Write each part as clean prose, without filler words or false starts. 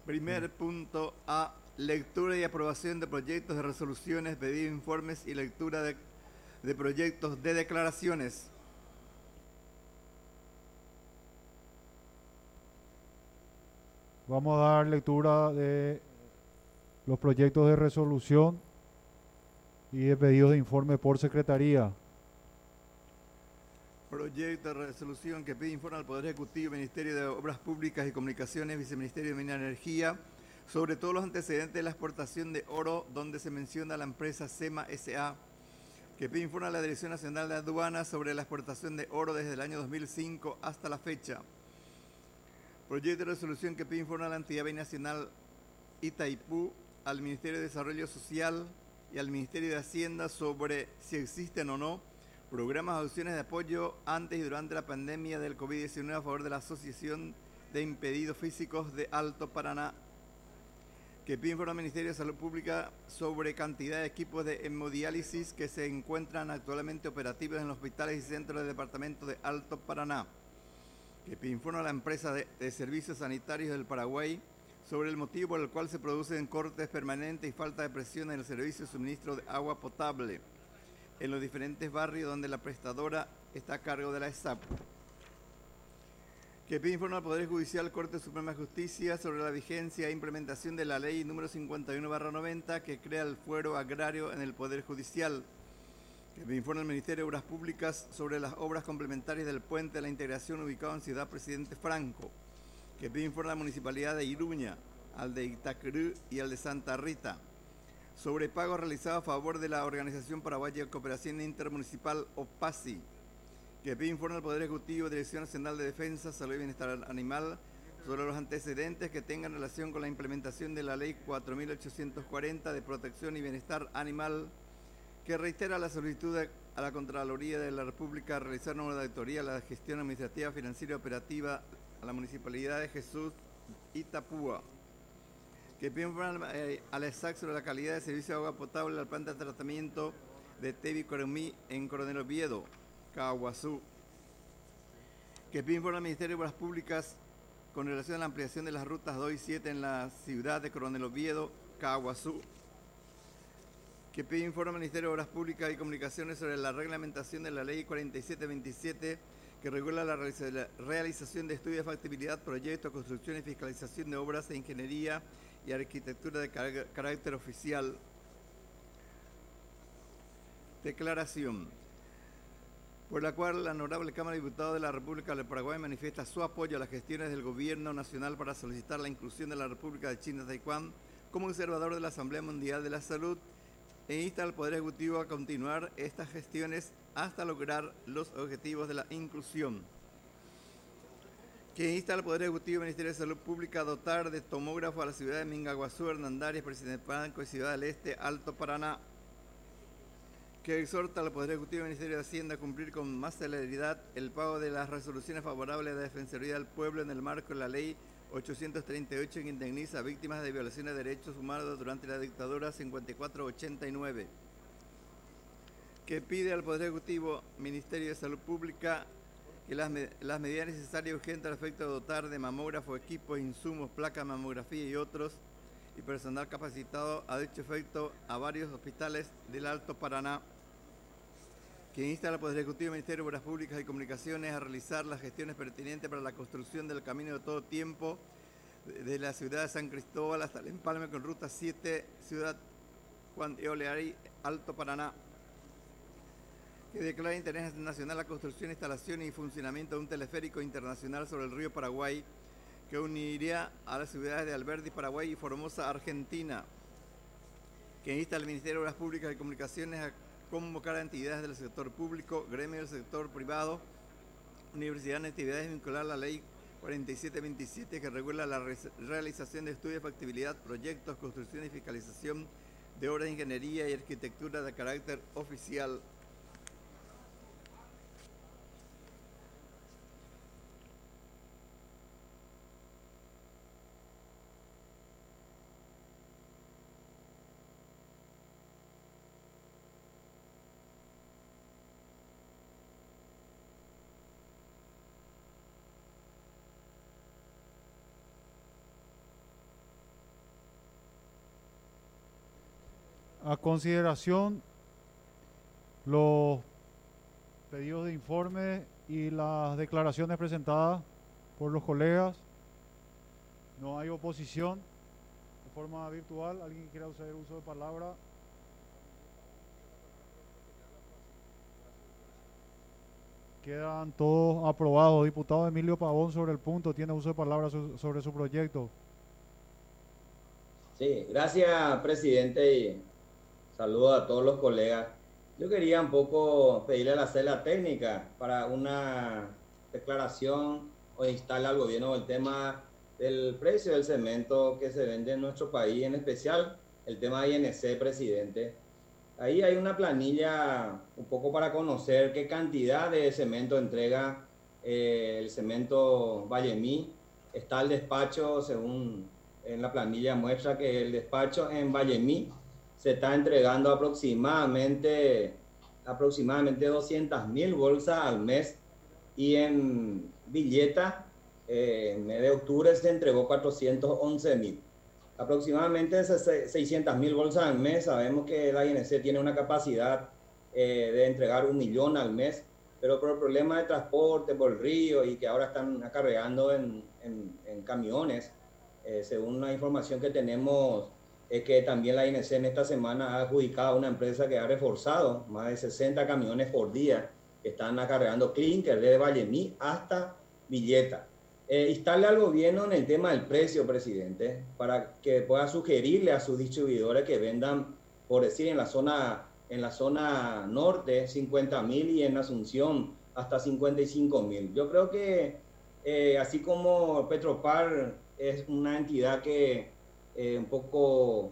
Primer punto A. Lectura y aprobación de proyectos de resoluciones, pedido de informes y lectura de proyectos de declaraciones. Vamos a dar lectura de los proyectos de resolución y de pedidos de informe por secretaría. Proyecto de resolución que pide informe al Poder Ejecutivo, Ministerio de Obras Públicas y Comunicaciones, Viceministerio de Minas y Energía, sobre todos los antecedentes de la exportación de oro, donde se menciona la empresa SEMA S.A., que pide informe a la Dirección Nacional de Aduanas sobre la exportación de oro desde el año 2005 hasta la fecha. Proyecto de resolución que pide informe a la entidad binacional Itaipú, al Ministerio de Desarrollo Social y al Ministerio de Hacienda sobre si existen o no programas o acciones de apoyo antes y durante la pandemia del COVID-19 a favor de la Asociación de Impedidos Físicos de Alto Paraná, que pide informe al Ministerio de Salud Pública sobre cantidad de equipos de hemodiálisis que se encuentran actualmente operativos en los hospitales y centros del departamento de Alto Paraná, que pide informe a la empresa de servicios sanitarios del Paraguay sobre el motivo por el cual se producen cortes permanentes y falta de presión en el servicio de suministro de agua potable en los diferentes barrios donde la prestadora está a cargo de la ESAP. Que pide informe al Poder Judicial, Corte Suprema de Justicia sobre la vigencia e implementación de la ley número 51/90 que crea el fuero agrario en el Poder Judicial. Que pide informe al Ministerio de Obras Públicas sobre las obras complementarias del Puente de la Integración ubicado en Ciudad Presidente Franco. Que pide informe a la Municipalidad de Iruña, al de Itacurú y al de Santa Rita sobre pagos realizados a favor de la Organización Paraguaya de Cooperación Intermunicipal OPASI, que pide informe al Poder Ejecutivo, Dirección Nacional de Defensa, Salud y Bienestar Animal sobre los antecedentes que tengan relación con la implementación de la Ley 4840 de Protección y Bienestar Animal, que reitera la solicitud a la Contraloría de la República a realizar una auditoría a la gestión administrativa, financiera y operativa a la Municipalidad de Jesús Itapúa, que pide informe a la ESAC sobre la calidad de servicio de agua potable al planta de tratamiento de Tevi Coromí en Coronel Oviedo, Caguazú, que pide informe al Ministerio de Obras Públicas con relación a la ampliación de las rutas 2 y 7 en la ciudad de Coronel Oviedo, Caguazú, que pide informe al Ministerio de Obras Públicas y Comunicaciones sobre la reglamentación de la Ley 4727 que regula la realización de estudios de factibilidad, proyectos, construcción y fiscalización de obras de ingeniería y arquitectura de carácter oficial. Declaración por la cual la Honorable Cámara de Diputados de la República del Paraguay manifiesta su apoyo a las gestiones del Gobierno Nacional para solicitar la inclusión de la República de China Taiwán como observador de la Asamblea Mundial de la Salud e insta al Poder Ejecutivo a continuar estas gestiones hasta lograr los objetivos de la inclusión. Que insta al Poder Ejecutivo y Ministerio de Salud Pública a dotar de tomógrafo a la ciudad de Mingaguazú, Hernandarias, Presidente Franco y Ciudad del Este, Alto Paraná. Que exhorta al Poder Ejecutivo y Ministerio de Hacienda a cumplir con más celeridad el pago de las resoluciones favorables de la Defensoría del Pueblo en el marco de la Ley 838 que indemniza a víctimas de violaciones de derechos humanos durante la dictadura 54-89. Que pide al Poder Ejecutivo, Ministerio de Salud Pública, que las medidas necesarias y urgentes al efecto de dotar de mamógrafo, equipos, insumos, placas de mamografía y otros, y personal capacitado a dicho efecto a varios hospitales del Alto Paraná. Que insta al Poder Ejecutivo, Ministerio de Obras Públicas y Comunicaciones a realizar las gestiones pertinentes para la construcción del camino de todo tiempo de la ciudad de San Cristóbal hasta el empalme con Ruta 7, Ciudad Juan de Oleari, Alto Paraná. Que declara interés nacional la construcción, instalación y funcionamiento de un teleférico internacional sobre el río Paraguay que uniría a las ciudades de Alberdi, Paraguay y Formosa, Argentina. Que insta al Ministerio de Obras Públicas y Comunicaciones a convocar a entidades del sector público, gremios del sector privado, universidades y entidades vinculadas a la Ley 4727 que regula la realización de estudios de factibilidad, proyectos, construcción y fiscalización de obras de ingeniería y arquitectura de carácter oficial. a consideración los pedidos de informe y las declaraciones presentadas por los colegas. No hay oposición. De forma virtual, ¿alguien quiera hacer uso de palabra? Quedan todos aprobados. Diputado Emilio Pavón, sobre el punto, tiene uso de palabra sobre su proyecto. Sí, gracias, presidente, y saludos a todos los colegas. Yo quería un poco pedirle a la sala técnica para una declaración o instarle al gobierno el tema del precio del cemento que se vende en nuestro país, en especial el tema de INC, presidente. Ahí hay una planilla un poco para conocer qué cantidad de cemento entrega el cemento Vallemí. Está el despacho, según en la planilla muestra que el despacho en Vallemí se está entregando aproximadamente 200.000 bolsas al mes, y en Villeta en mes de octubre se entregó 411.000. Aproximadamente 600.000 bolsas al mes. Sabemos que la INC tiene una capacidad de entregar 1 millón al mes, pero por el problema de transporte por el río y que ahora están acarreando en camiones, según la información que tenemos, es que también la INC en esta semana ha adjudicado a una empresa que ha reforzado más de 60 camiones por día que están acarreando clinker desde Vallemí hasta Villeta. Instarle al gobierno en el tema del precio, presidente, para que pueda sugerirle a sus distribuidores que vendan, por decir, en la zona norte 50.000 y en Asunción hasta 55.000. Yo creo que así como Petropar es una entidad que un poco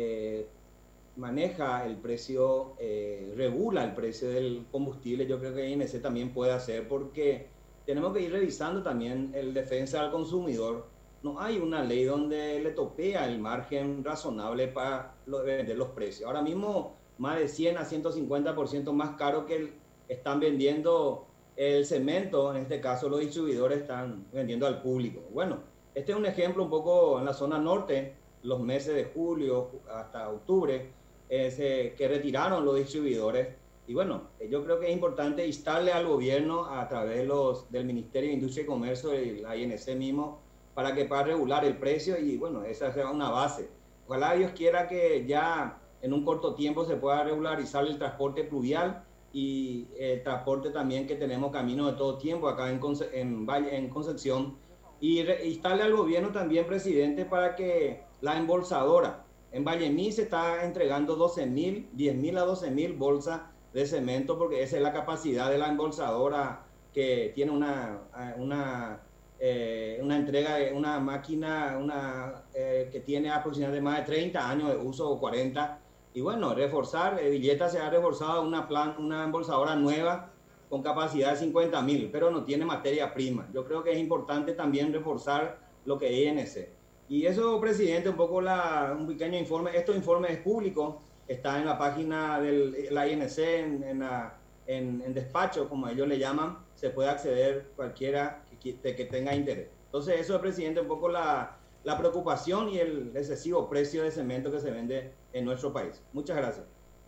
maneja el precio, regula el precio del combustible, yo creo que INC también puede hacer, porque tenemos que ir revisando también el defensa al consumidor. No hay una ley donde le topea el margen razonable para vender los precios. Ahora mismo más de 100 a 150% más caro que están vendiendo el cemento. En este caso los distribuidores están vendiendo al público. Bueno, este es un ejemplo un poco en la zona norte, los meses de julio hasta octubre, que retiraron los distribuidores. Y bueno, yo creo que es importante instarle al gobierno a través del Ministerio de Industria y Comercio y la INC mismo, para que pueda regular el precio, y bueno, esa sea una base. Ojalá Dios quiera que ya en un corto tiempo se pueda regularizar el transporte pluvial y el transporte también, que tenemos caminos de todo tiempo acá en Concepción. Y instarle al gobierno también, presidente, para que la embolsadora en Vallemí se está entregando 10.000 a 12.000 bolsas de cemento, porque esa es la capacidad de la embolsadora, que tiene una entrega de una máquina que tiene aproximadamente más de 30 años de uso, o 40. Y bueno, reforzar, Villeta se ha reforzado una embolsadora nueva con capacidad de 50.000, pero no tiene materia prima. Yo creo que es importante también reforzar lo que es INC. Y eso, presidente, un poco un pequeño informe. Estos informes es público, está en la página de la INC, en despacho, como ellos le llaman. Se puede acceder cualquiera que tenga interés. Entonces, eso, presidente, un poco la preocupación y el excesivo precio de cemento que se vende en nuestro país. Muchas gracias.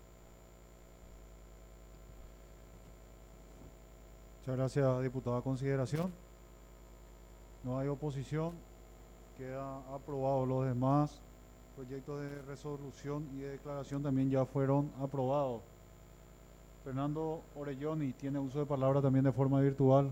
Muchas gracias, diputado. A consideración. No hay oposición. Queda aprobado. Los demás proyectos de resolución y de declaración también ya fueron aprobados. Fernando Orelloni tiene uso de palabra también de forma virtual.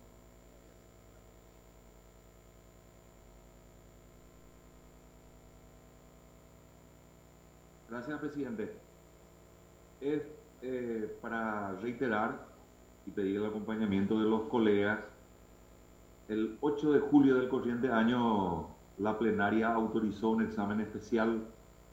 Gracias, presidente. Es para reiterar y pedir el acompañamiento de los colegas. El 8 de julio del corriente año, la plenaria autorizó un examen especial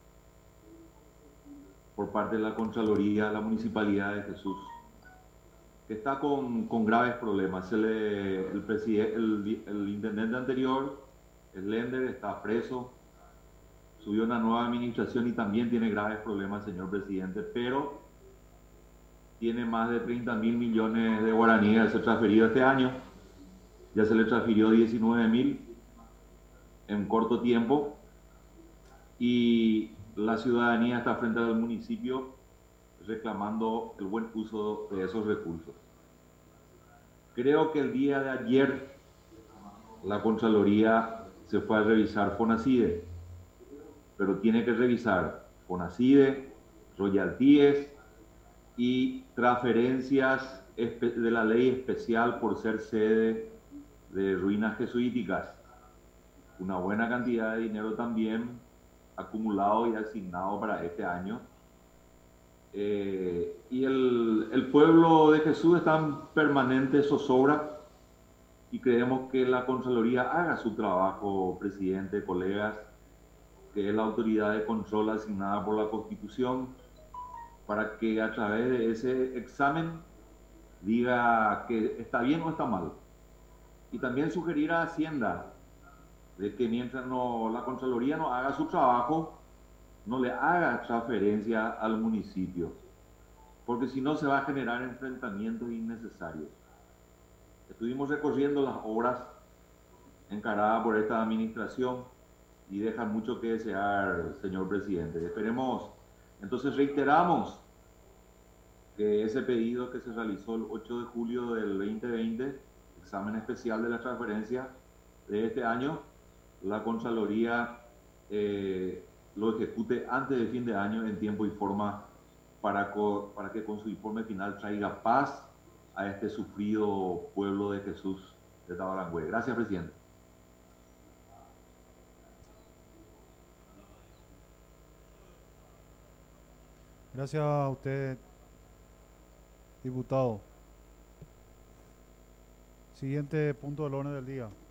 por parte de la Contraloría de la Municipalidad de Jesús, que está con graves problemas. El intendente anterior, Slender, está preso, subió una nueva administración y también tiene graves problemas, señor presidente, pero tiene más de 30.000 millones de guaraníes de ser transferido este año. Ya se le transfirió 19.000 en corto tiempo, y la ciudadanía está frente al municipio reclamando el buen uso de esos recursos. Creo que el día de ayer la Contraloría se fue a revisar Fonacide, pero tiene que revisar Fonacide, royalties y transferencias de la ley especial por ser sede de ruinas jesuíticas. Una buena cantidad de dinero también acumulado y asignado para este año. Y el pueblo de Jesús está en permanente zozobra y creemos que la Contraloría haga su trabajo, presidente, colegas, que es la autoridad de control asignada por la Constitución, para que a través de ese examen diga que está bien o está mal. Y también sugerir a Hacienda de que mientras la Contraloría no haga su trabajo, no le haga transferencia al municipio, porque si no se va a generar enfrentamientos innecesarios. Estuvimos recorriendo las obras encaradas por esta administración y dejan mucho que desear, señor presidente. Esperemos, entonces reiteramos que ese pedido que se realizó el 8 de julio del 2020, examen especial de la transferencia de este año, la Contraloría lo ejecute antes del fin de año en tiempo y forma para que con su informe final traiga paz a este sufrido pueblo de Jesús de Tabarangüe. Gracias, presidente. Gracias a usted, diputado. Siguiente punto del orden del día.